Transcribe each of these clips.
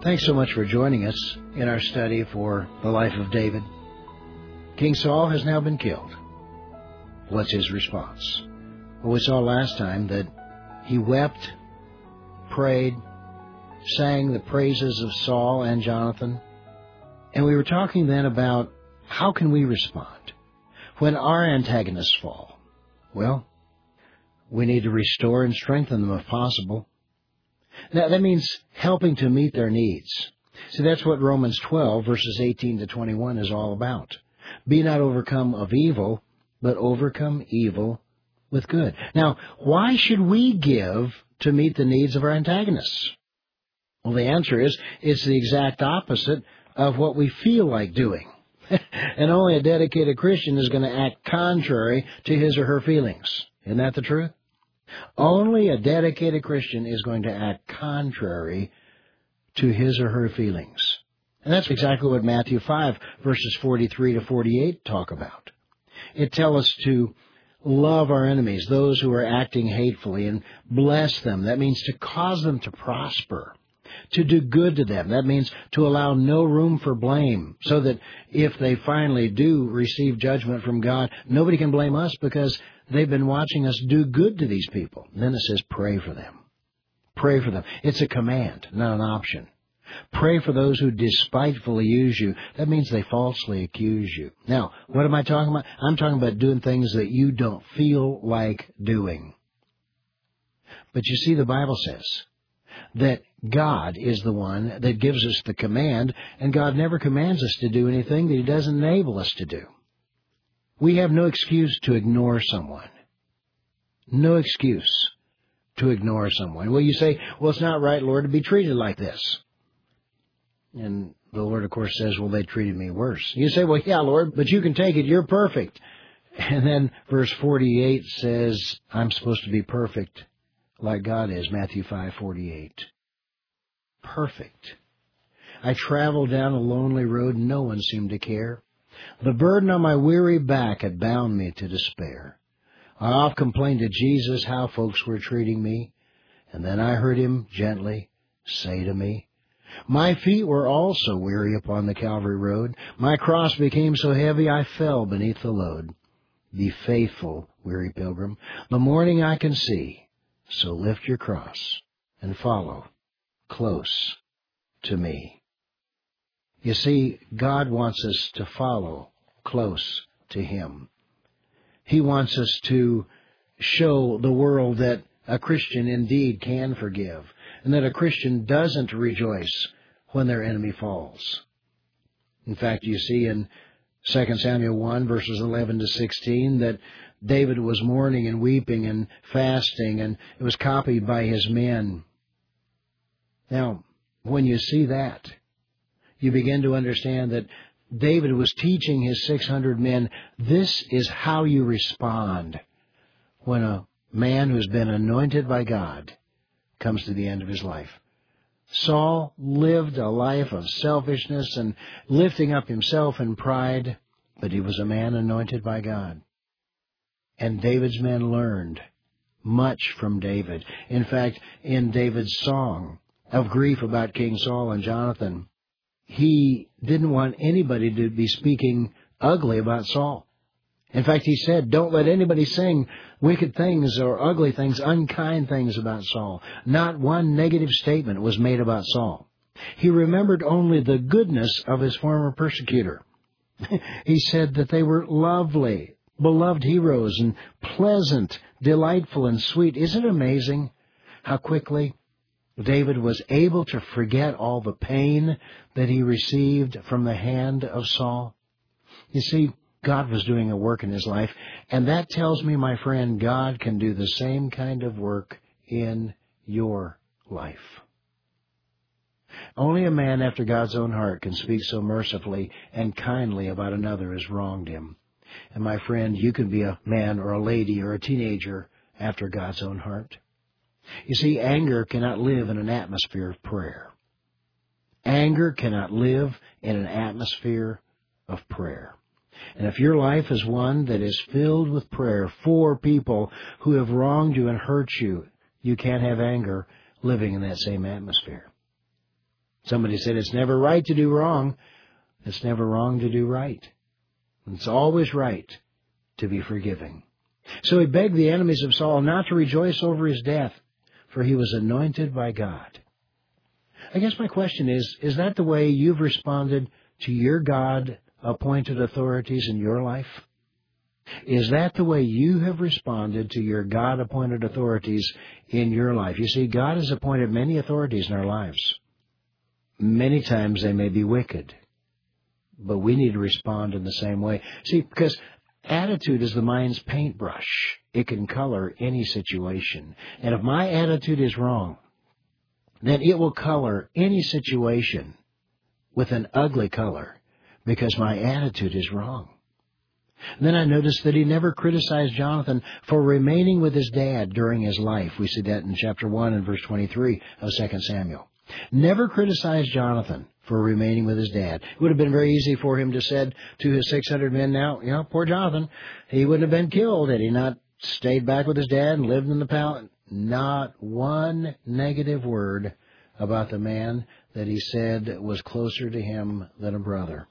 Thanks so much for joining us in our study for the life of David. King Saul has now been killed. What's his response? Well, we saw last time that he wept, prayed, sang the praises of Saul and Jonathan. And we were talking then about how can we respond when our antagonists fall. Well, we need to restore and strengthen them if possible. Now, that means helping to meet their needs. See, that's what Romans 12, verses 18 to 21 is all about. Be not overcome of evil, but overcome evil with good. Now, why should we give to meet the needs of our antagonists? Well, the answer is it's the exact opposite of what we feel like doing. And only a dedicated Christian is going to act contrary to his or her feelings. Isn't that the truth? Only a dedicated Christian is going to act contrary to his or her feelings. And that's exactly what Matthew 5, verses 43 to 48 talk about. It tells us to love our enemies, those who are acting hatefully, and bless them. That means to cause them to prosper, to do good to them. That means to allow no room for blame, so that if they finally do receive judgment from God, nobody can blame us because they've been watching us do good to these people. Then it says pray for them. Pray for them. It's a command, not an option. Pray for those who despitefully use you. That means they falsely accuse you. Now, what am I talking about? I'm talking about doing things that you don't feel like doing. But you see, the Bible says that God is the one that gives us the command, and God never commands us to do anything that He doesn't enable us to do. We have no excuse to ignore someone. No excuse to ignore someone. Well, you say, well, it's not right, Lord, to be treated like this. And the Lord, of course, says, well, they treated me worse. You say, well, yeah, Lord, but you can take it. You're perfect. And then verse 48 says, I'm supposed to be perfect like God is, Matthew 5:48. Perfect. I traveled down a lonely road, and no one seemed to care. The burden on my weary back had bound me to despair. I oft complained to Jesus how folks were treating me, and then I heard Him gently say to me, my feet were also weary upon the Calvary road. My cross became so heavy I fell beneath the load. Be faithful, weary pilgrim. The morning I can see, so lift your cross and follow close to me. You see, God wants us to follow close to Him. He wants us to show the world that a Christian indeed can forgive, and that a Christian doesn't rejoice when their enemy falls. In fact, you see in 2 Samuel 1, verses 11 to 16, that David was mourning and weeping and fasting, and it was copied by his men. Now, when you see that, you begin to understand that David was teaching his 600 men, this is how you respond when a man who's been anointed by God comes to the end of his life. Saul lived a life of selfishness and lifting up himself in pride, but he was a man anointed by God. And David's men learned much from David. In fact, in David's song of grief about King Saul and Jonathan, he didn't want anybody to be speaking ugly about Saul. In fact, he said, don't let anybody sing wicked things or ugly things, unkind things about Saul. Not one negative statement was made about Saul. He remembered only the goodness of his former persecutor. He said that they were lovely, beloved heroes, and pleasant, delightful, and sweet. Isn't it amazing how quickly David was able to forget all the pain that he received from the hand of Saul? You see, God was doing a work in his life, and that tells me, my friend, God can do the same kind of work in your life. Only a man after God's own heart can speak so mercifully and kindly about another who has wronged him. And my friend, you can be a man or a lady or a teenager after God's own heart. You see, anger cannot live in an atmosphere of prayer. Anger cannot live in an atmosphere of prayer. And if your life is one that is filled with prayer for people who have wronged you and hurt you, you can't have anger living in that same atmosphere. Somebody said it's never right to do wrong. It's never wrong to do right. It's always right to be forgiving. So he begged the enemies of Saul not to rejoice over his death, for he was anointed by God. I guess my question is that the way you've responded to your God-appointed authorities in your life? Is that the way you have responded to your God-appointed authorities in your life? You see, God has appointed many authorities in our lives. Many times they may be wicked, but we need to respond in the same way. See, because attitude is the mind's paintbrush. It can color any situation. And if my attitude is wrong, then it will color any situation with an ugly color because my attitude is wrong. And then I noticed that he never criticized Jonathan for remaining with his dad during his life. We see that in chapter 1 and verse 23 of 2 Samuel. Never criticized Jonathan for remaining with his dad. It would have been very easy for him to said to his 600 men, now, poor Jonathan, he wouldn't have been killed had he not stayed back with his dad and lived in the palace. Not one negative word about the man that he said was closer to him than a brother.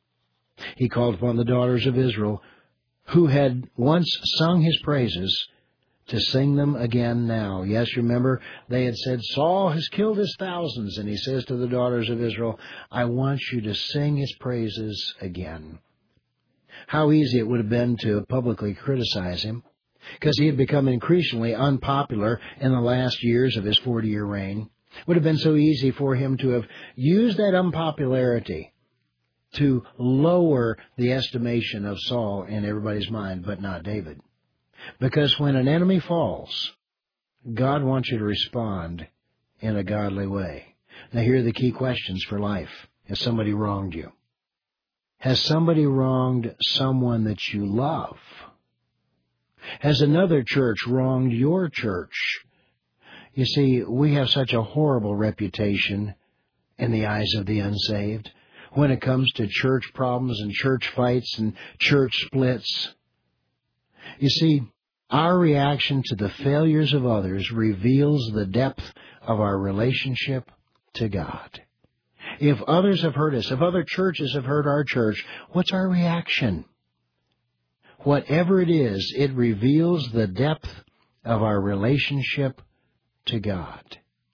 He called upon the daughters of Israel, who had once sung his praises, to sing them again now. Yes, remember, they had said, Saul has killed his thousands, and he says to the daughters of Israel, I want you to sing his praises again. How easy it would have been to publicly criticize him, because he had become increasingly unpopular in the last years of his 40-year reign. It would have been so easy for him to have used that unpopularity to lower the estimation of Saul in everybody's mind, but not David. Because when an enemy falls, God wants you to respond in a godly way. Now, here are the key questions for life. Has somebody wronged you? Has somebody wronged someone that you love? Has another church wronged your church? You see, we have such a horrible reputation in the eyes of the unsaved when it comes to church problems and church fights and church splits. You see, our reaction to the failures of others reveals the depth of our relationship to God. If others have hurt us, if other churches have hurt our church, what's our reaction? Whatever it is, it reveals the depth of our relationship to God.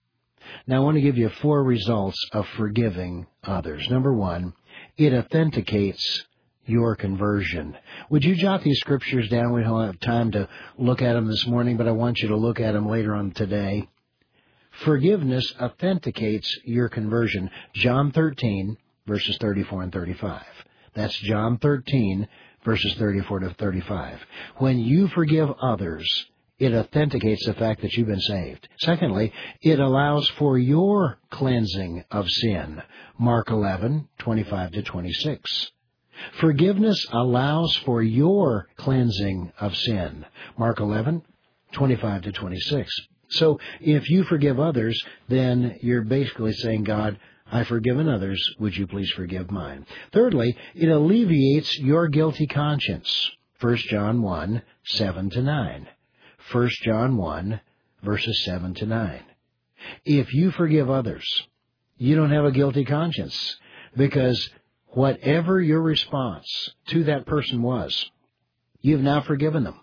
Now, I want to give you 4 results of forgiving others. Number 1, it authenticates your conversion. Would you jot these scriptures down? We don't have time to look at them this morning, but I want you to look at them later on today. Forgiveness authenticates your conversion. John 13, verses 34 and 35. That's John 13, verses 34 to 35. When you forgive others, it authenticates the fact that you've been saved. Secondly, it allows for your cleansing of sin. Mark 11, 25 to 26. Forgiveness allows for your cleansing of sin. Mark 11, 25 to 26. So if you forgive others, then you're basically saying, God, I've forgiven others. Would you please forgive mine? Thirdly, it alleviates your guilty conscience. 1 John 1, 7 to 9. 1 John 1, verses 7 to 9. If you forgive others, you don't have a guilty conscience, because whatever your response to that person was, you've now forgiven them,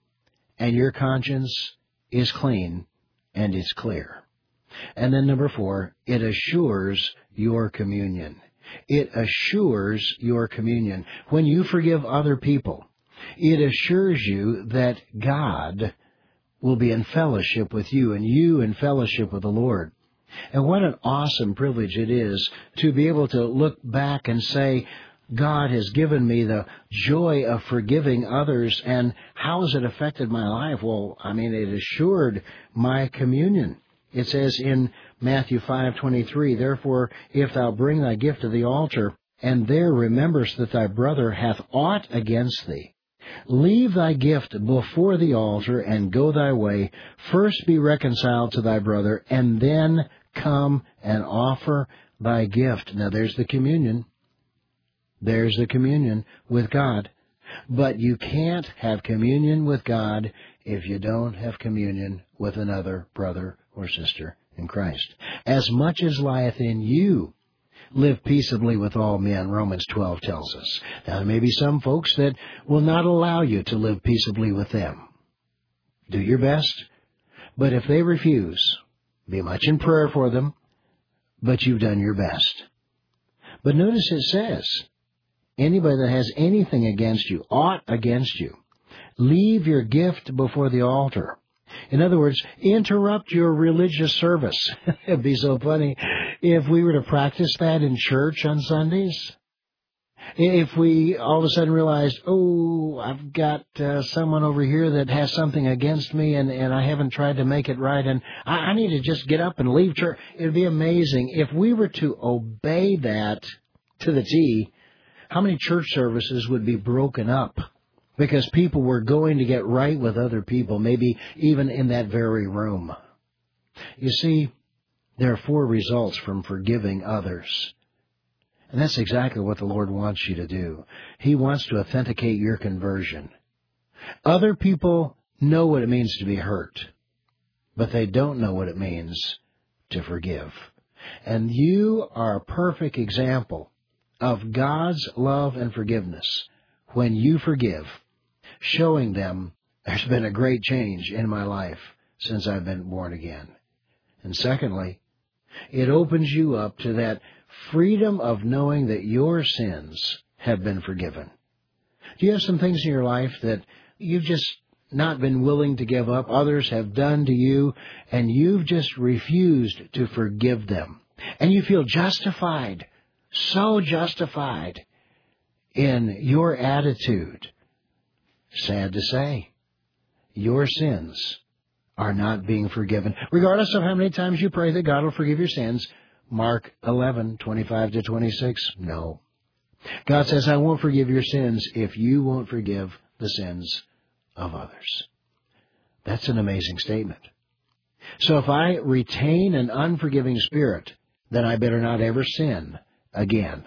and your conscience is clean and is clear. And then number 4, it assures your communion. It assures your communion. When you forgive other people, it assures you that God will be in fellowship with you and you in fellowship with the Lord. And what an awesome privilege it is to be able to look back and say, God has given me the joy of forgiving others, and how has it affected my life? Well, it assured my communion. It says in Matthew 5:23, therefore, if thou bring thy gift to the altar, and there rememberest that thy brother hath aught against thee, leave thy gift before the altar and go thy way. First be reconciled to thy brother, and then come and offer thy gift. Now there's the communion. There's the communion with God. But you can't have communion with God if you don't have communion with another brother or sister in Christ. As much as lieth in you, live peaceably with all men, Romans 12 tells us. Now, there may be some folks that will not allow you to live peaceably with them. Do your best, but if they refuse, be much in prayer for them, but you've done your best. But notice it says, anybody that has anything against you, aught against you, leave your gift before the altar. In other words, interrupt your religious service. It'd be so funny if we were to practice that in church on Sundays. If we all of a sudden realized, oh, I've got someone over here that has something against me and I haven't tried to make it right and I need to just get up and leave church. It would be amazing if we were to obey that to the T. How many church services would be broken up because people were going to get right with other people, maybe even in that very room? You see, there are 4 results from forgiving others. And that's exactly what the Lord wants you to do. He wants to authenticate your conversion. Other people know what it means to be hurt, but they don't know what it means to forgive. And you are a perfect example of God's love and forgiveness when you forgive, showing them there's been a great change in my life since I've been born again. And secondly, it opens you up to that freedom of knowing that your sins have been forgiven. Do you have some things in your life that you've just not been willing to give up, others have done to you, and you've just refused to forgive them? And you feel justified, so justified in your attitude. Sad to say, your sins are not being forgiven. Regardless of how many times you pray that God will forgive your sins, Mark 11:25-26, no. God says, I won't forgive your sins if you won't forgive the sins of others. That's an amazing statement. So if I retain an unforgiving spirit, then I better not ever sin again,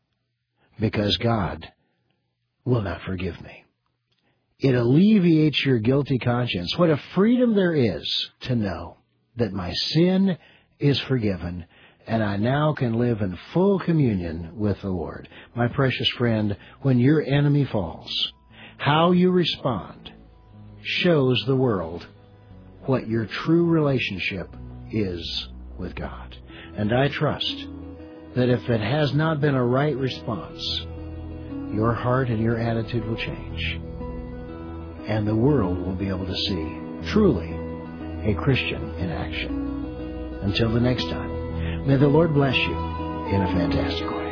because God will not forgive me. It alleviates your guilty conscience. What a freedom there is to know that my sin is forgiven, and I now can live in full communion with the Lord. My precious friend, when your enemy falls, how you respond shows the world what your true relationship is with God. And I trust that if it has not been a right response, your heart and your attitude will change, and the world will be able to see truly a Christian in action. Until the next time, may the Lord bless you in a fantastic way.